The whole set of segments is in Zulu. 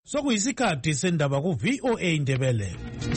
Sokuyisikhathi sendaba ku VOA Indebele.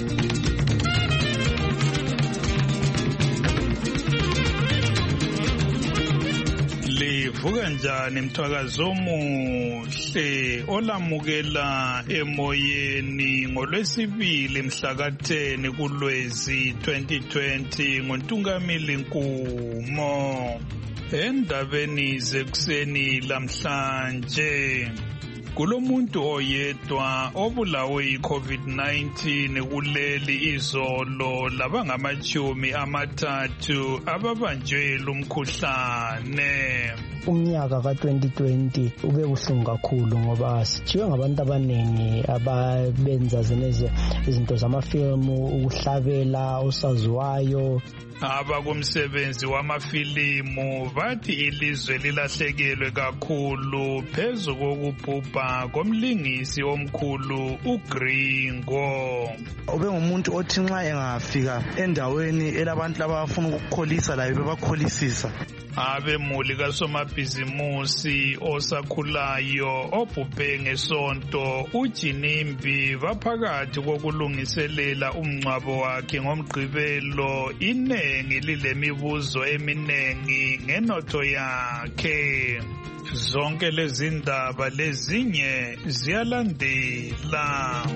Livuka njani mthwakazo omuhle olamukela emoyeni ngolwesibili mhla ka-10 kuLwezi 2020 ngoNtungamili Nkumo. Endabeni zekuseni lamhlanje kulomuntu oyedwa obulawe yi-COVID-19 kuleli izolo labangama-30 ababanjwe lumkhuhlane. Umnyaka ka-2020 ube buhlungu kakhulu ngoba sithiwe ngabantu abaningi ababenza izinto zamafilimu, ukuhlabela, usaziwayo. Abakumsebenzi wamafilimu bathi ilizwe lilahlekelwe kakhulu phezu kokubhubha komlingisi omkhulu uGringo. Ube ngumuntu othi nxa engafika endaweni elabantu abafuna ukukholisa layo bebakholisisa. Abemuli kasomabhizimusi osakhulayo obhubhe ngesonto uJinimbi baphakathi kokulungiselela umngcwabo wakhe ngoMgqibelo. Inengi lilemibuzo eminengi ngenotho yakhe. Zonke lezi ndaba lezinye ziyalandela.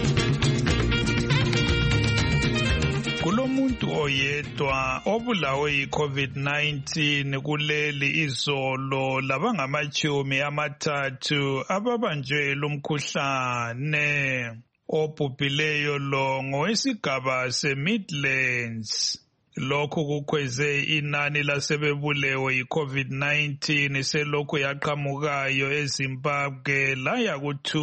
Kulomuntu oyedwa obulawe yi-COVID-19 kuleli izolo labangama-30 ababanjwe lumkhuhlane. Obhubhileyo lo ngowesigaba se-Midlands. Lokhu kukhweze inani lasebebulewe yi-COVID-19 selokhu yaqhamukayo eZimbabwe laya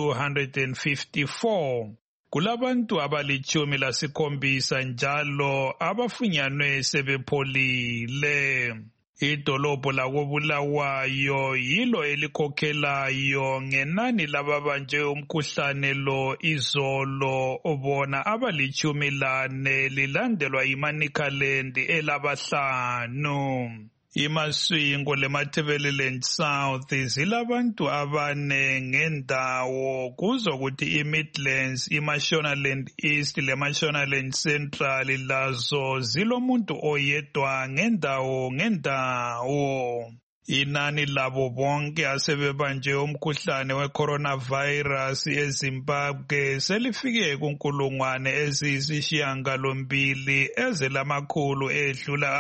ku-254. Kulabantu abali-17 njalo abafunyanwe sebepholile. Idolobho lakoBulawayo yilo elikhokhelayo ngenani lababanjwe umkhuhlane lo izolo, bona abali-14 lilandelwa yiManicaland elabahlanu. IMasvingo leMatabeleland South zilabantu 4 ngendawo kuzokuthi iMidlands, iMashonaland East leMashonaland Central lazo zilomuntu oyedwa ngendawo. Inani labo bonke asebebanjwe umkhuhlane we-coronavirus eZimbabwe selifike ku1,000 eziyisishiyagalombili ezilamakhulu edlula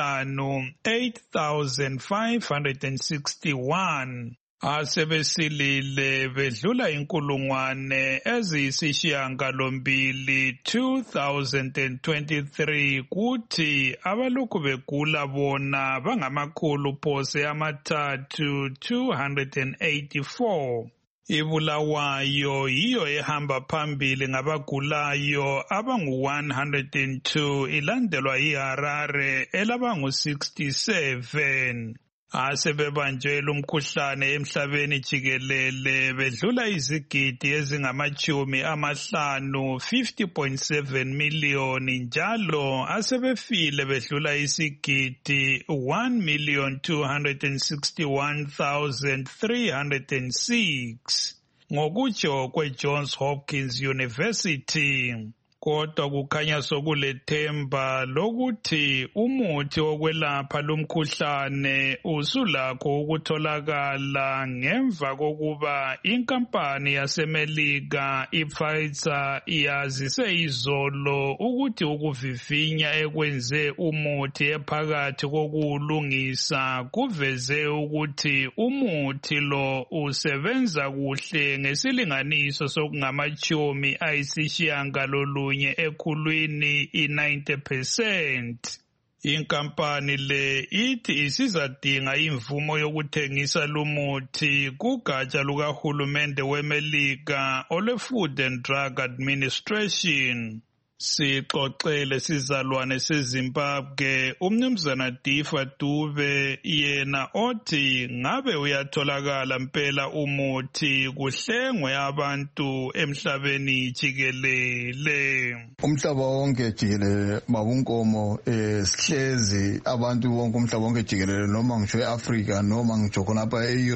8,561. Asebesilile bedlula 1,000 eziyisishiyagalombili 2,023 kuthi abalokhu begula bona bangamakhulu phose 284. iBulawayo yiyo ehamba phambili ngabagulayo abangu-102 ilandelwa yiHarare elabangu-67. Asebebanjwe lumkhuhlane emhlabeni jikelele bedlula izigidi ezingama-50, 50.7 miliyoni njalo asebefile bedlula isigidi 1,261,306 ngokutsho kweJohns Hopkins University. Kodwa kukhanya sokulethemba lokuthi umuthi wokwelapha lumkhuhlane usulakho ukutholakala ngemva kokuba inkampani yaseMelika iPfizer yazise izolo ukuthi ukuvivinya ekwenze umuthi ephakathi kokuwulungisa kuveze ukuthi umuthi lo usebenza kuhle ngesilinganiso sokungama-90 ekhulwini i-90%. Inkampani le ithi isizadinga imvumo yokuthengisa lumuthi kugatsha lukahulumende weMelika olwe-Food and Drug Administration. Sixoxele sizalwane seZimbabwe umnumzana Difa Dube yena othi ngabe uyatholakala mpela umuthi kuhlengwe abantu emhlabeni jikelele. Umhlaba wonke jikelele babunkomo sihlezi abantu bonke umhlaba wonke jikelele noma ngisho eAfrica noma ngisho khonapha eEurope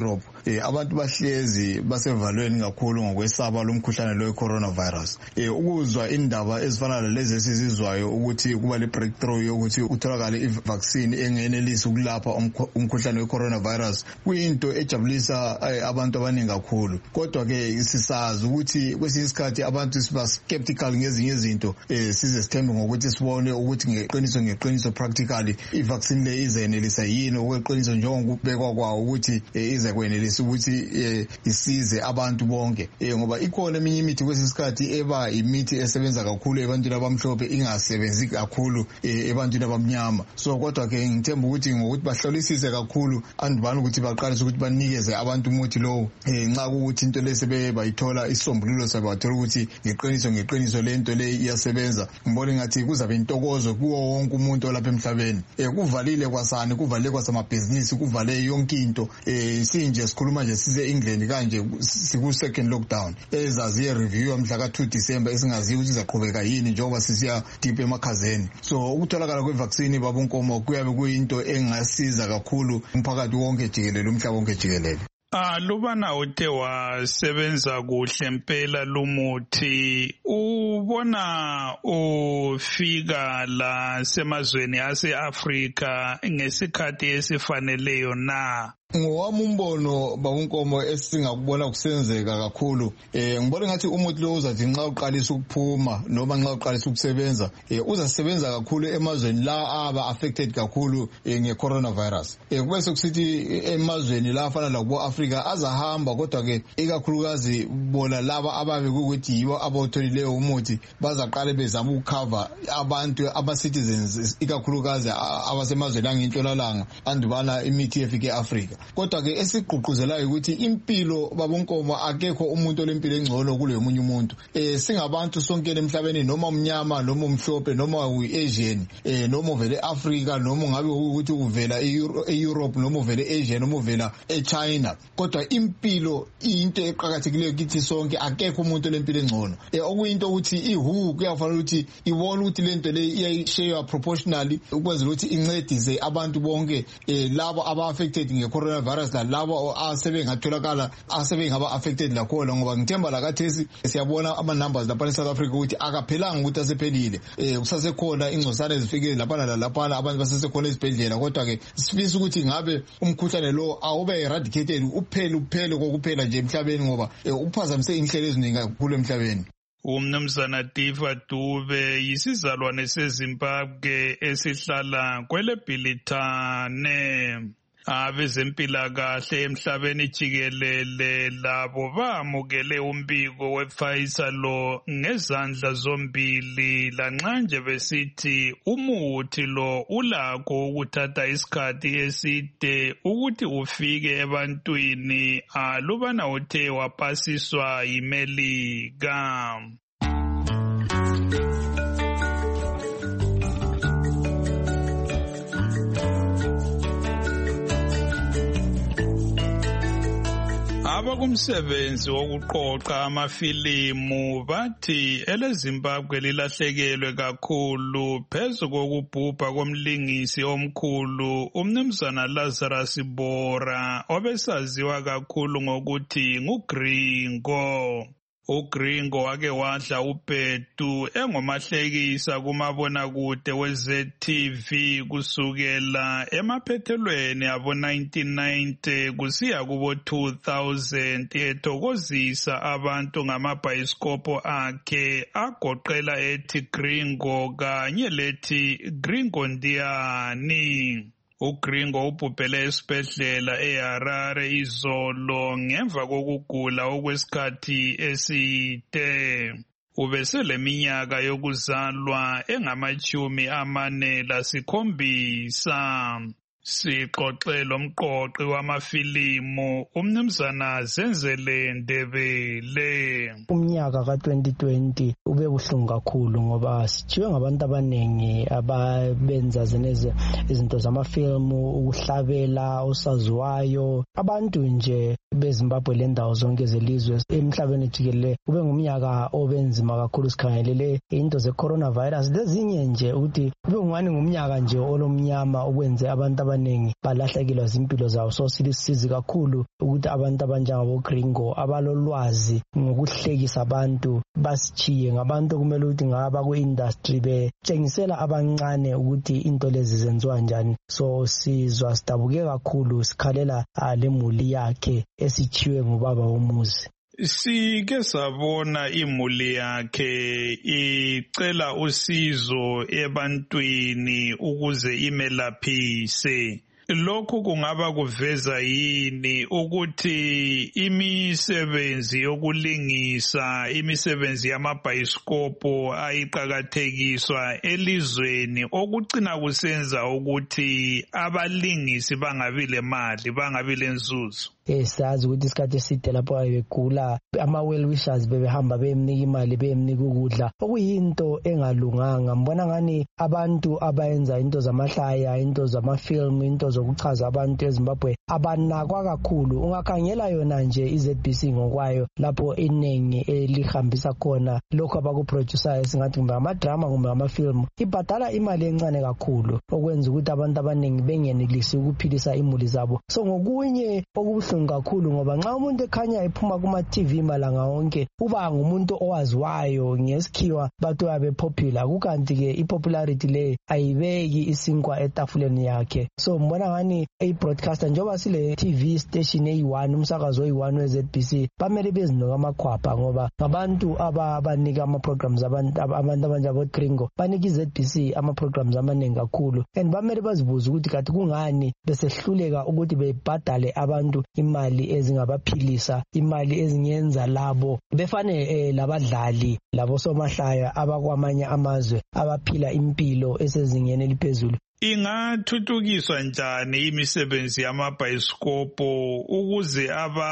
abantu bahlezi basevalweni kakhulu ngokwesaba lomkhuhlane lo coronavirus. Ukuzwa indaba ezifana lezi esizizwayo ukuthi kuba le breakthrough yokuthi utholakale i-vaccine engenelisi ukulapha umkhuhlane we coronavirus kuyinto ejabulisa abantu abaningi kakhulu. Kodwa ke sisazi ukuthi kwesinye isikhathi abantu siba skeptical ngezinye izinto, size sithembe ngokuthi sibone ukuthi ngeqiniso practically i-vaccine le izenelisa yini okweqiniso njengokubekwa kwawo ukuthi ize kwenelisa ukuthi isize abantu bonke. Ngoba ikhona eminye imithi kwesinye isikhathi eba imithi esebenza kakhulu ebantwini abamhlophe ingasebenzi kakhulu ebantwini abamnyama. So kodwa ke ngithemba ukuthi ngokuthi bahlolisise kakhulu andibani ukuthi baqalise ukuthi banikeze abantu umuthi lo nxa ukuthi into lesebe bayithola isombululo sabathola ukuthi ngeqiniso lento le iyasebenza. Ngibona ngathi kuzabe intokozo kuwo wonke umuntu olapha emhlabeni. Kuvalile kwasani, kuvalile kwasamabhizinisi, kuvale yonke into. Sinje sikhuluma nje size England kanje siku second lockdown. Ezaziye review amhla ka2 December esingaziyo ukuthi izaqhubeka yini njengoba sisiya deep emakhazeni. So ukutholakala kwevaccine babunkomo kuyabe kuyinto engasiza kakhulu umphakathi wonke jikelele, umhlaba wonke jikelele. Lubana uthe wasebenza kuhle impela lumuthi, ubona ufika la semazweni ase-Afrika ngesikhathi esifaneleyo na? Ngowami umbono babunkomo esingakubona kusenzeka kakhulu, ngibona ngathi umuthi lo uzathi nxa uqalisa ukuphuma noma nxa uqalisa ukusebenza uzasebenza kakhulu emazweni la aba affected kakhulu nge-coronavirus. Kube sokusithi emazweni la afana labo Africa azahamba, kodwa ke ikakhulukazi bona laba ababe ukuthi yibo abatholileyo umuthi bazaqale bezama ukucover abantu ama-citizens ikakhulukazi abasemazweni angentshonalanga andubana imithi efike eAfrica. Kodwa ke esigqugquzelayo ukuthi impilo babonkomo akekho umuntu olempilo engcono kulo omunye umuntu. Singabantu sonke emhlabeni, noma umnyama noma umhlophe noma uAsian, noma uvele eAfrica noma ngabe ukuthi uvela eEurope noma uvele eAsia noma uvela eChina. Kodwa impilo into eqhakathekileyo kithi sonke, akekho umuntu olempilo engcono. Okuyinto ukuthi iWHO kuyafanele ukuthi ibone ukuthi lento le iyashare proportionally ukwenzela ukuthi incedise abantu bonke labo aba affected nge-coronavirus labo asebengatholakala asebengaba affected lakhona. Ngoba ngithemba lakathesi siyabona ama-numbers lapha eSouth Africa ukuthi akaphelanga ukuthi asephelile. Kusasekhona ingcosana ezifikile laphana lalaphana, abantu basesekhona ezibhedlela. Kodwa ke sifisa ukuthi ngabe umkhuhlane lo awube eradicated uphele kokuphela nje emhlabeni, ngoba uphazamise inhlelo eziningi kakhulu emhlabeni. Umnumzana Diva Dube yisizalwane seZimbabwe esihlala kweleBhilitane. Abezempilakahle emhlabeni jikelele labo bamukele umbiko wePfizer lo ngezandla zombili, lanxa nje besithi umuthi lo ulakho ukuthatha isikhathi eside ukuthi ufike ebantwini alubana uthe wapasiswa yiMelika. Abakumsebenzi wokuqoqa amafilimu bathi eleZimbabwe lilahlekelwe kakhulu phezu kokubhubha komlingisi omkhulu umnumzana Lazarus Bora obesaziwa kakhulu ngokuthi nguGringo. uGringo wake wadla ubhedu engomahlekisa kumabonakude weZTV kusukela emaphethelweni abo 1990 kusiya kubo 2000 ethokozisa abantu ngamabhayisikobho akhe agoqela ethi Gringo kanye lethi Gringo Ndiyani. uGringo ubhubhele esibhedlela eHarare izolo ngemva kokugula okwesikhathi eside. Ubeseleminyaka yokuzalwa engama-47. Sixoxe lomqoqi wamafilimu umnumzana Zenzele Ndebele. Umnyaka ka-2020 ube buhlungu kakhulu ngoba sithiwe ngabantu abaningi ababenza zeneze izinto zamafilimu, ukuhlabela, usaziwayo, abantu nje beZimbabwe lendawo zonke zelizwe emhlabeni jikelele. Ube ngumnyaka obenzima kakhulu sikhangelele into ze coronavirus lezinye nje ukuthi ube ngani ngumnyaka nje olomnyama okwenze abantu abaningi balahlekelwa izimpilo zawo. So silisizi kakhulu ukuthi abantu abanjengabo Gringo abalolwazi ngokuhlekisa abantu basichiye ngabantu kumele ukuthi ngaba ku-industry betshengisela abancane ukuthi into lezi zenziwa njani. So sizwa sidabuke kakhulu sikhalela le muli yakhe esichiwe ngubaba womuzi. Sike sabona imuli yakhe icela usizo ebantwini ukuze imelaphise. Lokhu kungaba kuveza yini ukuthi imisebenzi yokulingisa, imisebenzi yamabhayisikopho ayiqakathekiswa elizweni okucina kusenza ukuthi abalingisi bangabi lemali, bangabi lenzuzo? Sazi ukuthi isikhathi eside lapho begula ama-well wishers bebehamba bemnika imali bemnika ukudla okuyinto engalunganga. Mbona ngani abantu abayenza into zamahlaya, into zamafilm, into zokuchaza abantu eZimbabwe abanakwa kakhulu. Ungakhangela yona nje iZBC ngokwayo lapho iningi elihambisa khona lokho abakuproducer esingathi kumbe amadrama kumbe amafilm ibhadala imali encane kakhulu okwenza ukuthi abantu abaningi bengenelisi ukuphilisa imuli zabo. So ngokunye okubuhlungu kakhulu ngoba nxa umuntu ekhanya ephuma kuma-TV malanga wonke uba ngumuntu owaziwayo ngesikhiwa bathu yabe popular, kukanti-ke ipopularity le ayibeki isinkwa etafuleni yakhe. So mbona ngani i-broadcaster njengoba sile TV station eyi-1 umsakazo oyi-1 we-ZBC bamele bezinoka amakhwapha ngoba ngabantu abanika ama-programs abantu abanjabo Gringo banika i-ZBC ama-programs amaningi kakhulu and bamele bazibuze ukuthi kathi kungani besehluleka ukuthi bebhadale abantu imali ezingabaphilisa, imali ezingenza labo befane labadlali labo somahlaya abakwamanye amazwe abaphila impilo esezingeni eliphezulu. Ingathuthukiswa njani imisebenzi yamabhayisikopho ukuze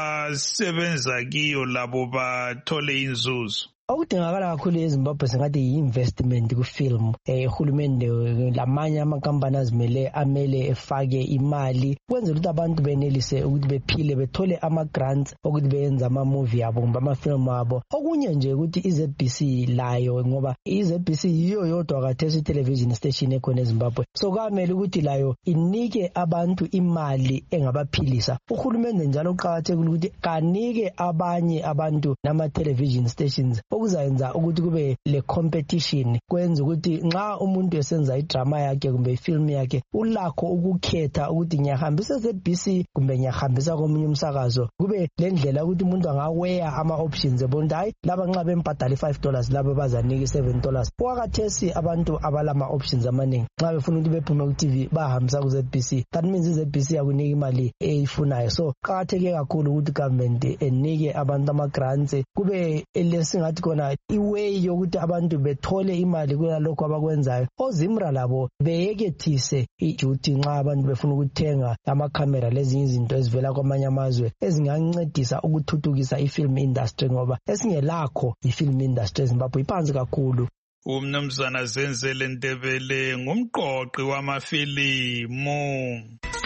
abasebenza kiyo labo bathole inzuzo? Okudingakala kakhulu eZimbabwe singathi yi-investment ku-film. Uhulumende lamanye amakampani amele efake imali kwenzela ukuthi abantu benelise ukuthi bephile bethole ama-grants ukuthi beyenze ama-movie abo kumbe ama-film abo. Okunye nje ukuthi iZBC layo ngoba iZBC yiyo yodwa kathesi television station ekhona eZimbabwe. So kamele ukuthi layo inike abantu imali engabaphilisa. Uhulumende njalo uqakathekile ukuthi kanike abanye abantu nama-television stations okuzayenza ukuthi kube le competition kwenza ukuthi nxa umuntu esenza idrama yakhe kumbe ifilm yakhe ulakho ukukhetha ukuthi ngiyahambisa ZBC kumbe ngiyahambisa komunye umsakazo, kube le ndlela ukuthi umuntu angaweya ama-options ebona hayi laba nxa bembhadala $5 laba bazanika $7. Kwakathesi abantu abalama options amaningi nxa befuna ukuthi bephume ku-TV bahambisa ku-ZBC, that means iZBC yakunika imali eyifunayo. So qakatheke kakhulu ukuthi government enike abantu ama-grants, kube lesingathi kona iway yokuthi abantu bethole imali kulalokho abakwenzayo. OZIMRA labo beyekethise iduty nxa abantu befuna ukuthenga amakhamera lezinye izinto ezivela kwamanye amazwe ezingancedisa ukuthuthukisa ifilm industry ngoba esingelakho ifilm industry eZimbabwe iphansi kakhulu. Umnumzana Zenzele Ndebele ngumqoqi wamafilimu.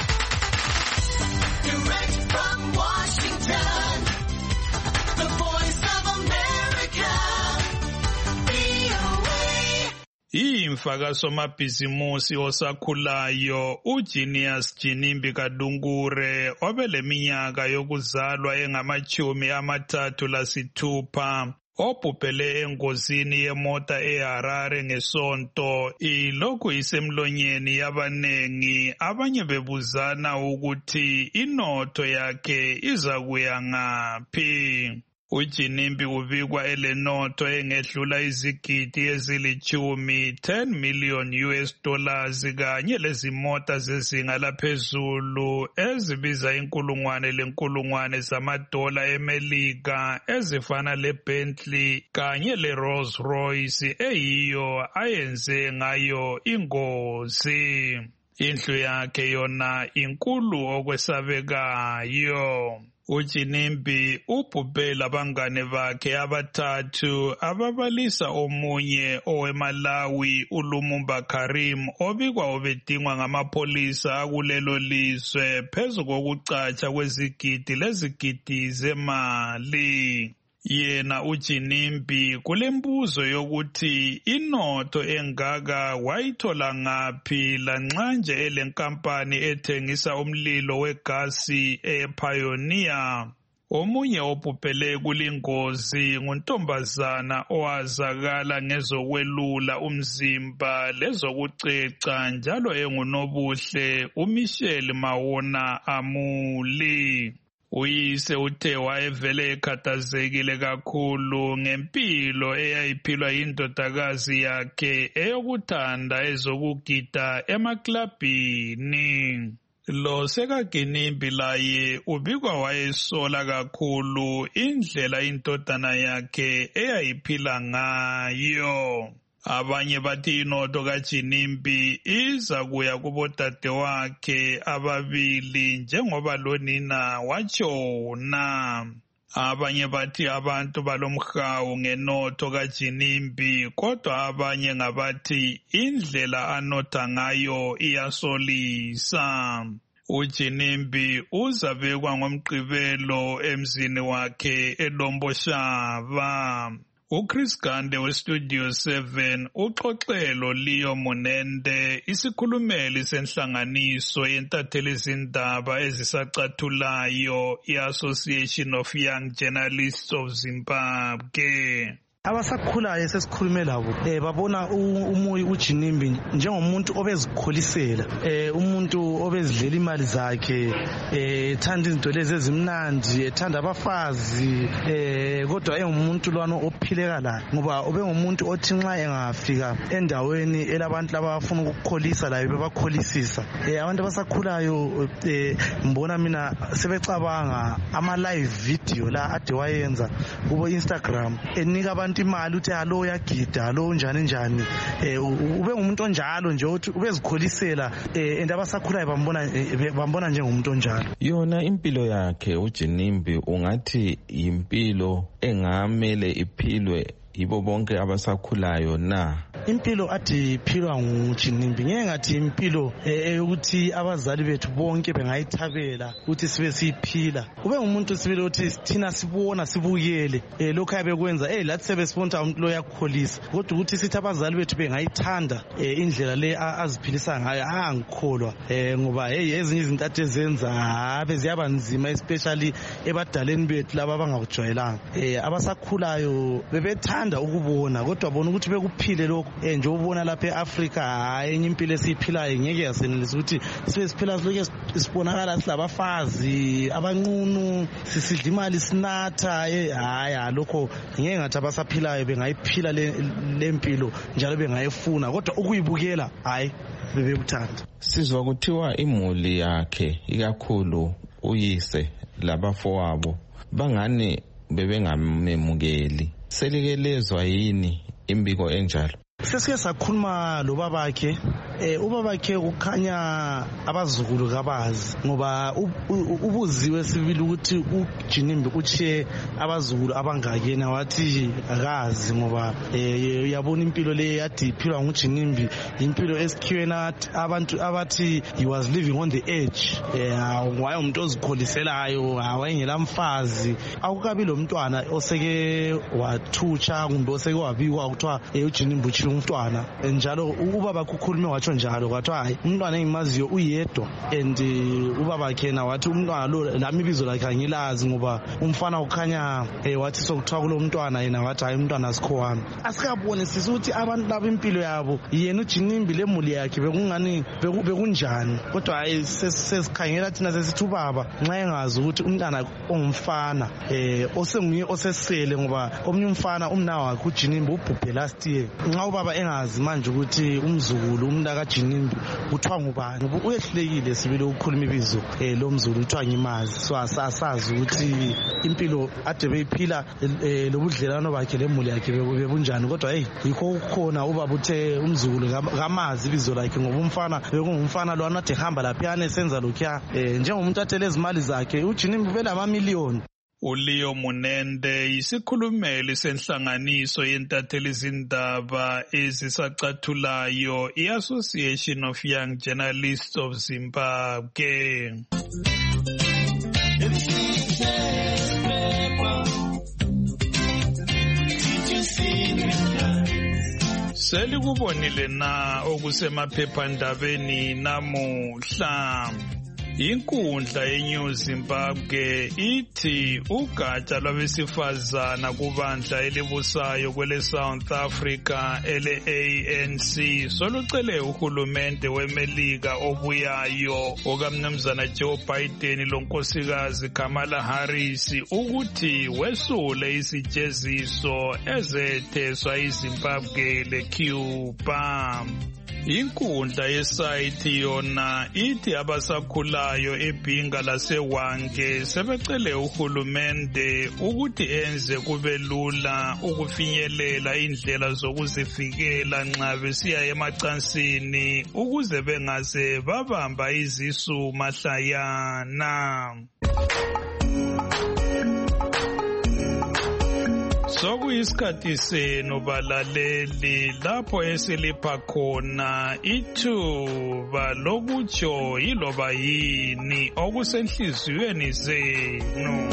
Direct from Washington, the voice of America, VOA. Imfaka somabhizimusi osakhulayo uGenius Jinimbi Kadungure obeleminyaka yokuzalwa engama-36 obhubhele engozini yemota eHarare ngesonto ilokhu isemlonyeni yabanengi, abanye bebuzana ukuthi inotho yakhe izakuya ngaphi. uJinimbi ubikwa elenotho engedlula izigidi ezili-10, $10 million kanye lezimota zezinga laphezulu ezibiza $1,000 zamadola eMelika ezifana leBentley kanye leRolls Royce eyiyo ayenze ngayo ingozi. Indlu yakhe yona inkulu okwesabekayo. uJinimbi ubhubhe labangane bakhe abathathu ababalisa omunye owemalawi uLumumba Karim obikwa obedingwa ngamapholisa akulelo lizwe phezu kokucatsha kwezigidi lezigidi zemali. Yena uJinimbi kulembuzo yokuthi inotho engaka wayithola ngaphi lanxa nje elenkampani ethengisa umlilo wegasi ePioneer. Omunye obhubhele kulingozi nguntombazana owazakala ngezokwelula umzimba lezokuceca njalo engunobuhle uMichelle Mawona Amuli. Uyise uthe wayevele ekhathazekile kakhulu ngempilo eyayiphilwa yindodakazi yakhe eyokuthanda ezokugida emaklabhini. Lo sekaGinimbi laye ubikwa wayesola kakhulu indlela indodana yakhe eyayiphila ngayo. Abanye bathi inotho kaJinimbi iza kuya kubodade wakhe ababili njengoba lonina watshona. Abanye bathi abantu balomhawu ngenotho kaJinimbi, kodwa abanye ngabathi indlela anotha ngayo iyasolisa. uJinimbi uzabekwa ngoMgqibelo emzini wakhe eLomboshava. uChris Gande weStudio 7 uxoxelo Leo Munende, isikhulumeli senhlanganiso yentatheli izindaba ezisacathulayo iAssociation of Young Journalists of Zimbabwe. Abasakhulayo sesikhulume labo babona umuyi uJinimbi njengomuntu obezikholisela umuntu obezidlela imali zakhe ethanda izinto lezi ezimnandi ethanda abafazi kodwa engumuntu lwana ophileka la ngoba ubengumuntu othi nxa engafika endaweni elabantu labafuna ukukholisa layo bebakholisisa abantu abasakhulayo mbona mina sebecabanga ama live video la ade wayenza kubo Instagram enika abantu imali uthi alo yagida alo njani njani ube ngumuntu onjalo nje uthi ubezikholisela and abasakhulayo bambona njengomuntu onjalo. Yona impilo yakhe uJinimbi ungathi impilo engamele iphilwe yibo bonke abasakhulayo na? Impilo athi iphilwa nguJinimbi ngeke ngathi impilo ukuthi abazali bethu bonke bengayithabela ukuthi sibe siphila. Ube ngumuntu sibile ukuthi thina sibona sibukele lokho abekwenza lathi sebesibona umuntu lo yakholisa kodwa ukuthi sithi abazali bethu bengayithanda indlela le aziphilisa ngayo angikholwa ngoba ezinye izinto ade zenza abe ziyabanzima especially ebadaleni bethu laba abangakujwayelanga abasakhulayo bebethanda ukubona kodwa bona ukuthi bekuphile lokho nje ubona lapha eAfrica enye impilo esiphilayo ngeke yasenelisa ukuthi sibe siphila lokho sibonakala silabafazi abanqunu sisidla imali sinatha hayi lokho ngeke ngathi abasaphilayo bengayiphila lempilo njalo bengayifuna kodwa ukuyibukela hayi bebekuthanda. Sizwa kuthiwa imuli yakhe ikakhulu uyise labafowabo bangani bebengamemukeli. Selikelezwa yini imbiko enjalo? Sesike sakhuluma lo babakhe ubabakhe ukhanya abazukulu kabazi ngoba ubuziwe sibili ukuthi uJinimbi uchiye abazukulu abangaki yena wathi akazi ngoba uyabona impilo le yathi iphilwa nguJinimbi impilo esikhiwe nathi abantu abathi he was living on the edge waye umuntu ozikholiselayo wayengela mfazi akukabi lo mntwana oseke wathutsha kumbe oseke wabikwa kuthiwa uJinimbi uchiye umntwana njalo ubaba kukhulume watsho njalo kwathi hayi umntwana engimaziyo uyedwa and ubaba khena wathi umntwana lo lami ibizo lakhe angilazi ngoba umfana ukhanya wathi sokuthiwa kulo mntwana yena wathi hayi umntwana asikho wami. Asikabone sisuthi abantu laba impilo yabo yena uJinimbi lemuli yakhe bekungani bekunjani kodwa hayi sesikhangela thina sesithi ubaba nxa engazi ukuthi umntwana ongumfana osenguye osesele ngoba omnye umfana umna wakhe uJinimbi ubhubhe last year nxa ubaba engazi manje ukuthi umzukulu umntaka kaJinimbi kuthiwa ngubani ngoba uyehlekile sibile ukukhuluma ibizo lomzulu kuthiwa ngimazi so asasazi ukuthi impilo ade beyiphila lobudlelano bakhe lemuli yakhe bebunjani kodwa yikho ukukhona ubaba uthe umzukulu kamazi ibizo lakhe ngoba umfana bekungumfana lo anathi hamba lapha esenza lokho njengomuntu athele izimali zakhe uJinimbi vele amamiliyoni. uLeo Munende isikhulumeli senhlanganiso yentatheli izindaba ezisacathulayo iAssociation of Young Journalists of Zimbabwe. Selikubonile na okusemaphephandabeni namuhla. Inkundla yeNew Zimbabwe ithi ugatsha lwabesifazana kubandla elibusayo kwele South Africa ele-ANC solucele uhulumende weMelika obuyayo okamnumzana Joe Biden lonkosikazi Kamala Harris ukuthi wesule isijeziso ezetheswa iZimbabwe leCuba. Inkundla yesayithi yona ithi abasakhulayo eBhinga laseWange sebecele uhulumende ukuthi enze kube lula ukufinyelela indlela zokuzivikela nxa besiya emacansini ukuze bengaze babamba izisu mahlayana. Sokuyisikhathi senu balaleli lapho esilipha khona ithuba lokutsho yiloba yini okusenhliziyweni zenu.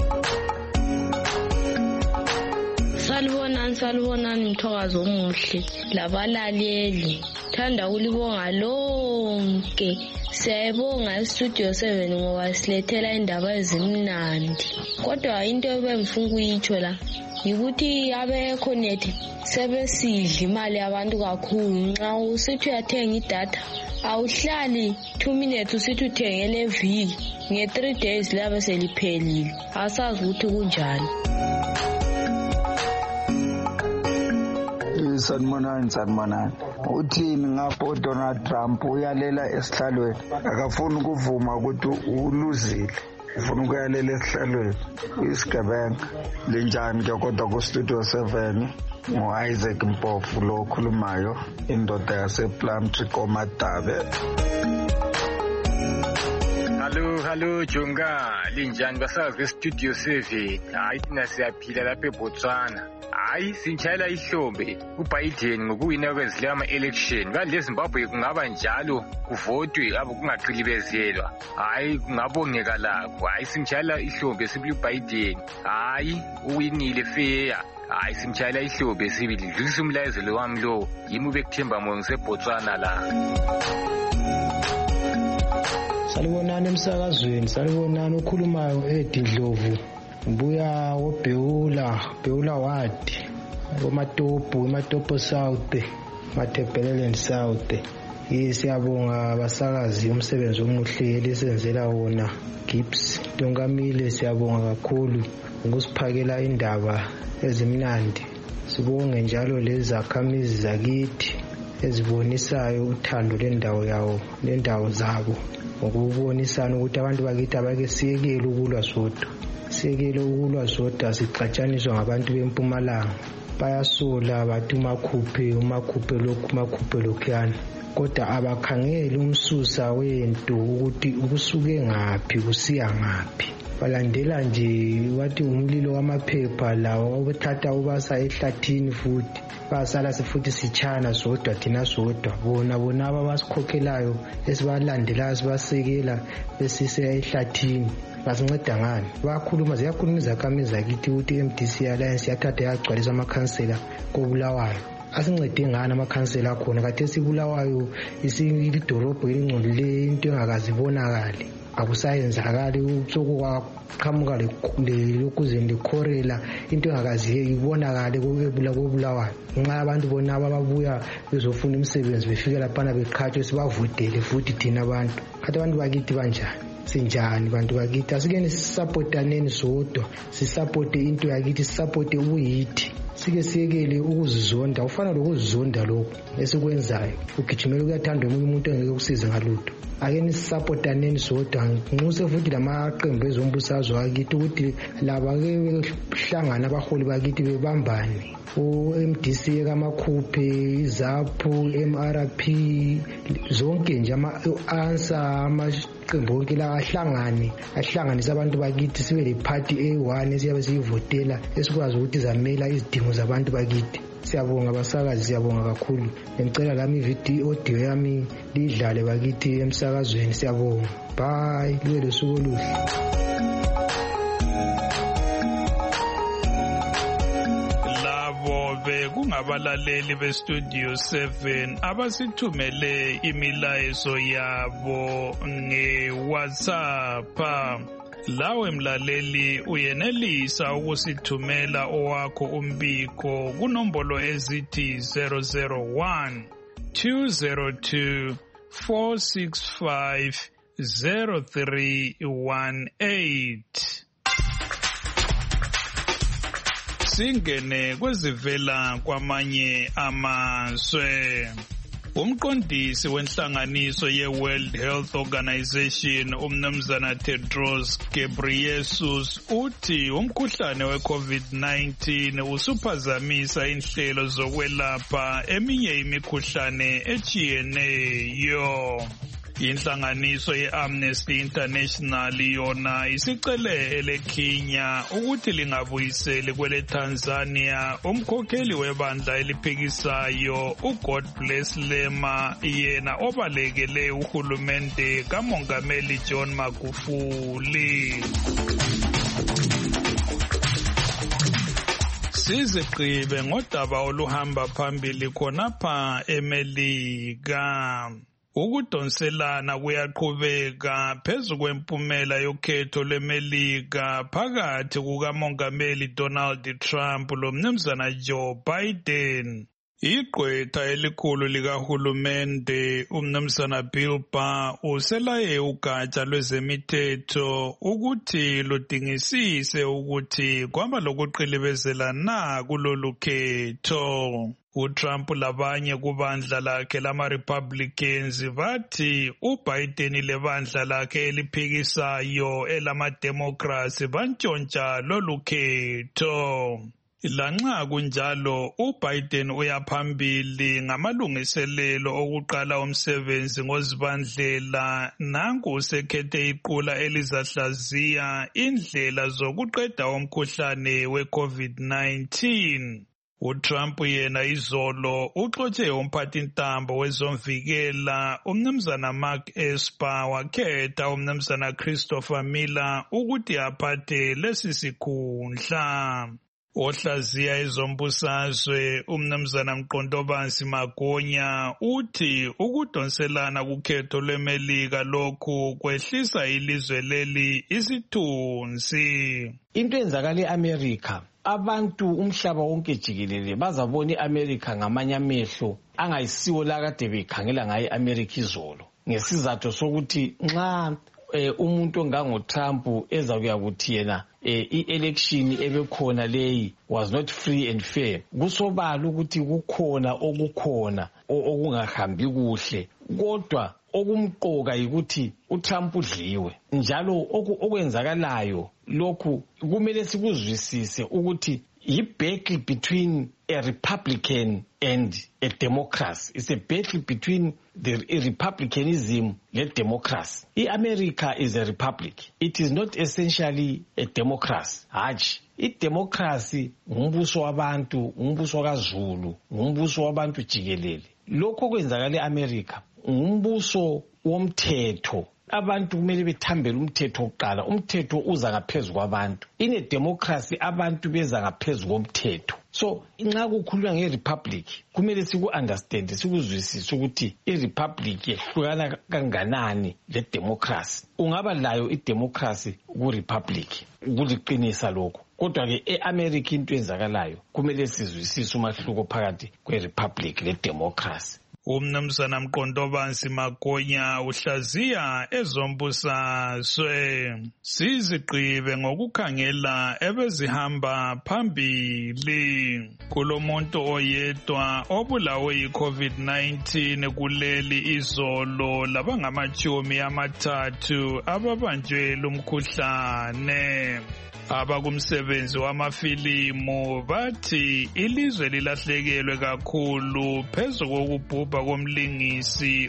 Salibonani Mthokazi omuhle labalaleli. Thanda ukulibonga lonke. Siyayibonga iStudio 7 ngoba silethela indaba ezimnandi. Kodwa into ebengifuna ukuyitsho la yikuthi abe-connect sebesidla imali yabantu kakhulu. Nxa usithi uyathenga idatha awuhlali 2 minutes usithi uthengele viki nge-3 days liyabe seliphelile. Asazi ukuthi kunjani. Sanibonani. Uthini ngapho Donald Trump uyalela esihlalweni. Akafuni ukuvuma ukuthi uluzile. Ufuna ukuyalela esihlalweni. Isigebenga linjani ke kodwa ku Studio 7 ngoIsaac Mpofu lo khulumayo indoda yasePlumtree koMadabe. Hello Jonga, linjani basazi kweStudio 7. Hayi thina siyaphila lapha eBotswana. Hayi sinchayela ihlombe uBiden ngokuwina kwezile ama-election. Kanje eZimbabwe kungaba njalo kuvotwe abo kungaqilibezelwa. Hayi kungabongeka lapho. Hayi sinchayela ihlombe sibili uBiden. Hayi uwinile fair. Hayi simchayela ihlombe sibili. Dlulisa umlayezelo wami lo yimi uBekuthemba Moyo ngiseBotswana la. Salibonani emsakazweni, salibonani okhulumayo eDindlovu. Ngibuya oBheula wadi Matopo South, Matebelele South. Siyabonga abasakazi umsebenzi omuhle lisenzela wona. Gibbs Dongamile siyabonga kakhulu ngokusiphakela indaba ezimnandi. Sibonge njalo lezakhamizi zakithi ezibonisayo uthando lendawo zabo. Ngokubonisana ukuthi abantu bakithi abake siyekele ukulwa sodwa. Siyekele ukulwa sodwa siqatshaniswa ngabantu beMpumalanga. Bayasola bathi umakhuphe lokhuyana. Kodwa abakhangeli umsusa wento ukuthi ukusuke ngaphi kusiya ngaphi. Balandela nje wathi umlilo wamaphepha lawo obuthatha ubasa ehlathini futhi. Basala sifuthi sichana sodwa thina sodwa. Bona abasikhokhelayo esibalandelayo sibasekela besise ehlathini. Basinceda ngani? Ziyakhuluma izakhamizi zakithi ukuthi MDC Alliance yathatha yagcwalisa amakhansela koBulawayo. Asincede ngani amakhansela akhona kade sibulawayo isidolobho elingcolileyo into engakazibonakali. Akusayenzakali utsoko kwaqhamuka lokuze ndikhorela into engakaziye ibonakale koBulawayo. Nxa abantu bona ababuya bezofuna imisebenzi befika lapha beqhathwe sibavotele futhi thina abantu. Kade abantu bakithi banjani? Sinjani bantu bakithi? Asikeni sisupportaneni sodwa, sisupporte into yakithi, sisupporte ubuyithi. Sike siyekele ukuzizonda, ufana lokuzizonda lokho esikwenzayo. Ugijimela ukuyathandwa umuntu engeke ukusiza ngalutho. Ake nisupportaneni sodwa. Nxuse futhi lamaqembu ezombusazwe akithi ukuthi laba ke behlangana abaholi bakithi bebambane. MDC kamakhuphe, iZAPU, MRP, zonke nje ama-answer amaqembu onke la ahlanganisa abantu bakithi sibe le party A1 esiyabe siyivotela esikwazi ukuthi zamela izidingo zabantu bakithi. Siyabonga abasakazi, siyabonga kakhulu. Ngicela lami audio yami lidlale bakithi emsakazweni. Siyabonga. Bye. Libe losuku oluhle. kungabalaleli bestudio 7 abasithumele imilayezo yabo nge-WhatsApp. Lawe mlaleli uyenelisa ukusithumela owakho umbiko kunombolo ezithi 001 202 465 0318. Singene kwezivela kwamanye amazwe. Umqondisi wenhlanganiso ye-World Health Organization umnumzana Tedros Ghebreyesus uthi umkhuhlane we-COVID-19 usuphazamisa inhlelo zokwelapha eminye imikhuhlane etshiyeneyo. Inhlanganiso ye-Amnesty International yona isicele eleKenya ukuthi lingabuyiseli kwele Tanzania umkhokheli webandla eliphikisayo uGod Bless Lema yena obalekele uhulumende kaMongameli John Magufuli. Siziqibe ngodaba oluhamba phambili khonapha eMelika. Ukudonselana kuyaqhubeka phezu kwempumela yokhetho lweMelika phakathi kukaMongameli Donald Trump lomnumzana Joe Biden. Igqwetha elikhulu likahulumende umnumzana Bill Barr uselaye ugatsha lwezemithetho ukuthi ludingisise ukuthi kwaba lokuqilibezela na kulolu khetho. uTrump labanye kubandla lakhe lama-Republicans bathi uBiden lebandla lakhe eliphikisayo elama-Democrats bantshontsha lolu khetho. Lanxa kunjalo uBiden uyaphambili ngamalungiselelo okuqala umsebenzi ngozibandlela nanku usekhethe iqula elizahlaziya indlela zokuqeda umkhuhlane we-COVID-19. uTrump yena izolo uxotshe umphathintambo wezomvikela umnumzana Mark Esper wakhetha umnumzana Christopher Miller ukuthi aphathe lesi sikhundla. Ohlaziya ezombusazwe umnumzana Mqondobansi Magonya uthi ukudonselana kukhetho lweMelika lokhu kwehlisa ilizwe leli isithunzi. Into enzakala eAmerica, abantu umhlaba wonke jikelele bazabona iAmerica ngamanye amehlo angayisiwo la kade bekhangela ngaye iAmerica izolo. Ngesizathu sokuthi nxa umuntu ongangoTrump ezakuya kuthi yena i-election ebekhona leyi was not free and fair, kusobala ukuthi kukhona okukhona okungahambi kuhle, kodwa okumqoka yikuthi uTrump udliwe. Njalo okwenzakalayo lokhu kumele sikuzwisise ukuthi yi-battle between a Republican and a Democrat. It's a battle between the Republicanism and democracy. I-America is a republic. It is not essentially a democracy. Hatshi. I-democracy ngumbuso wabantu, ngumbuso kaZulu, ngumbuso wabantu jikelele. Lokho kwenzakala eAmerica ngumbuso womthetho. Abantu kumele bethambele umthetho oqala. Umthetho uza ngaphezulu kwabantu. In a democracy abantu beza ngaphezulu komthetho. So nxa kukhulunywa ngeRepublic kumele siku-understand, sikuzwisise ukuthi iRepublic yehlukana kanganani le-democracy. Ungaba layo idemocracy ku-Republic, kuliqinisa lokho. Kodwa-ke e-America into enzakalayo kumele sizwisise umahluko phakathi kwe-Republic le-democracy. Umnumzana Mqondobansi Magonya uhlaziya ezombusazwe. Siziqibe ngokukhangela ebezihamba phambili. Kulomuntu oyedwa obulawe yi-COVID-19 kuleli izolo labangamachumi ababanjwe lumkhuhlane. Abakumsebenzi wamafilimu bathi ilizwe lilahlekelwe kakhulu phezu kokubhubha komlingisi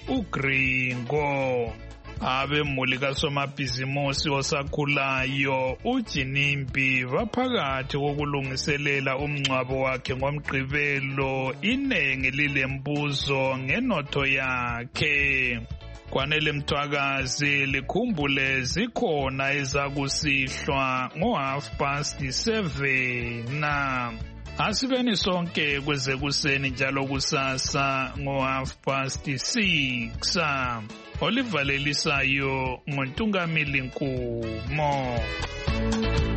uGringo. Abemuli kasomabhizimusi osakhulayo uJinimbi baphakathi kokulungiselela umngcwabo wakhe ngomgqibelo, inengi lilembuzo ngenotho yakhe. Kwanele Mthwakazi likhumbule zikhona ezakusihlwa ngo-7:30. Asibeni sonke kweze kuseni njalo kusasa ngo6:30. Olivalelisayo nguntungamili Nkumo.